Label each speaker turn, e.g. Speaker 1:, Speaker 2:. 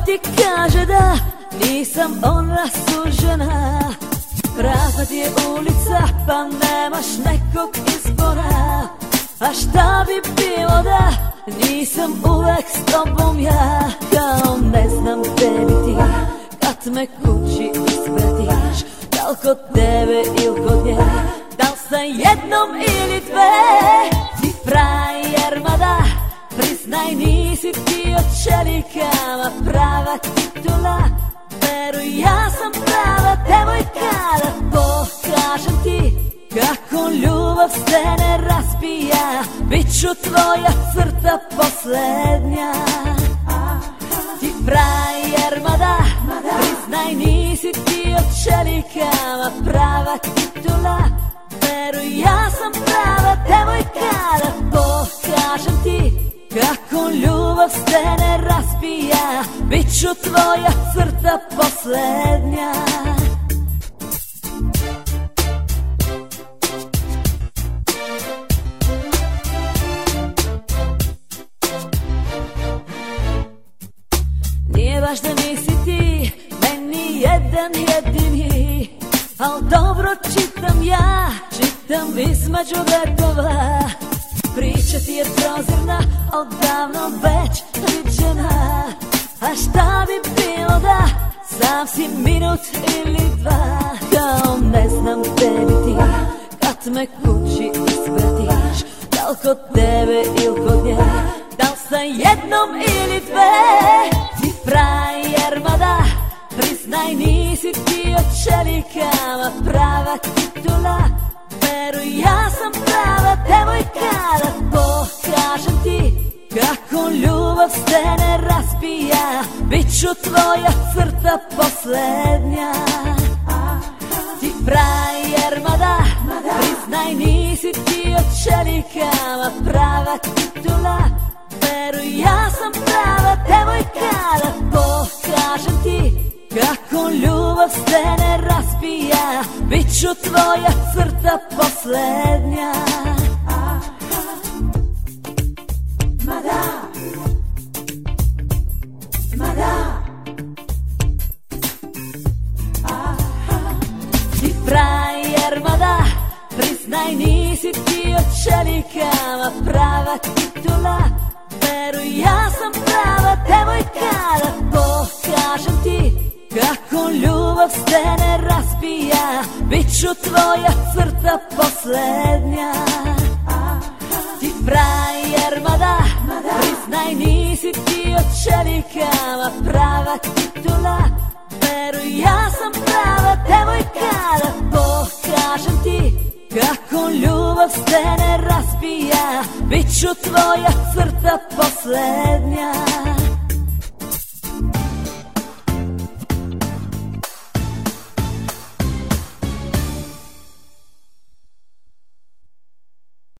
Speaker 1: ti kaže da nisam ona sužena. Prazna ti je ulica pa nemaš nekog izbora. A šta bi bilo da nisam uvek s tobom ja? Kao ne znam tebi ti kad me kući ispratiš, da li kod tebe ili kod nje, da li sa jednom ili dve? Ti frajer mada, priznaj nisi ti od čelika, ma prava titula, veruj ja sam prava devojka. Da pokažem ti kako ljubav se ne raspija, bit ću tvoja crta poslednja. Ti frajer mada, priznaj nisi ti od čelika, ma prava titula, veruj ja sam prava devojka. Da pokažem ti kako ljubav se ne raspija, bit ću tvoja crta poslednja. Nije baš da nisi ti meni jedan jedini, al dobro čitam ja, čitam između redova. Priča ti je prozirna, odavno već viđena. A šta bi bilo da sam si minut ili dva? Kao ne znam tebi ti kad me kući ispratiš, da li kod tebe ili kod nje, da li sa jednom ili dve? Ti frajer mada, priznaj nisi ti od čelika, ma prava titula, veruj ja sam prava devojka. Da pokažem ti kako ljubav se ne raspija, bit ću tvoja crta poslednja. Ti frajer mada, priznaj nisi ti od čelika, ma prava titula, veruj ja sam prava devojka. Da pokažem ti kako ljubav se ne raspija, bit ću tvoja crta poslednja. Mada, mada, ti frajer mada, priznaj nisi ti od čelika, ma prava titula, veruj ja sam prava devojka. Da pokažem ti kako ljubav se ne raspija, bit ću tvoja crta poslednja. Ti frajer mada, priznaj nisi ti od čelika, ma prava titula, veruj ja sam prava devojka. Da pokažem ti kako ljubav se ne raspija, bit ću tvoja crta poslednja.